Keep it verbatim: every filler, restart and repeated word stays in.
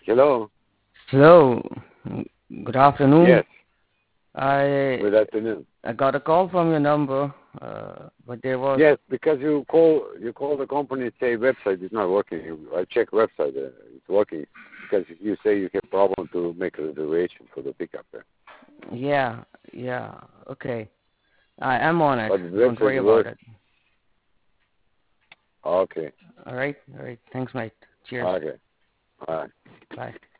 Hello. Hello. Good afternoon. Yes. I Good afternoon. I got a call from your number, uh, but there was Yes, because you call you call the company and say website is not working. You- I check website, uh, it's working because you say you have problem to make a reservation for the pickup. Uh, yeah, yeah. Okay. I am on it. but the Don't website worry about works. it. Okay. All right. All right. Thanks, mate. Cheers. Okay. All right. Bye.